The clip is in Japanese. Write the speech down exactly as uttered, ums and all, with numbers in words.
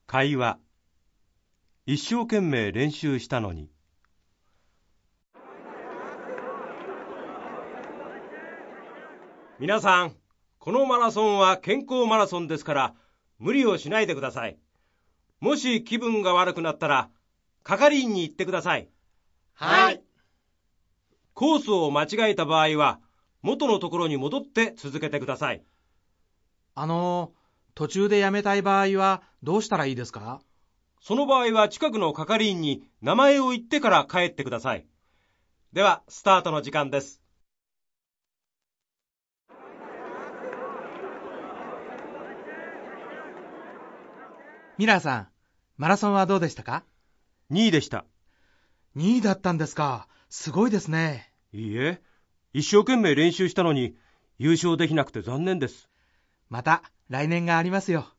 会話。一生懸命練習したのに。皆さん、このマラソンは健康マラソンですから無理をしないでください。もし気分が悪くなったら係員に言ってください。 はい。 コースを間違えた場合は元のところに戻って続けてください。 あの、途中でやめたい場合はどうしたらいいですか？ その場合は近くの係員に名前を言ってから帰ってください。では、スタートの時間です。 ミラーさん、マラソンはどうでしたか？ にいでした。 にいだったんですか。すごいですね。 いいえ、一生懸命練習したのに優勝できなくて残念です。 また来年がありますよ。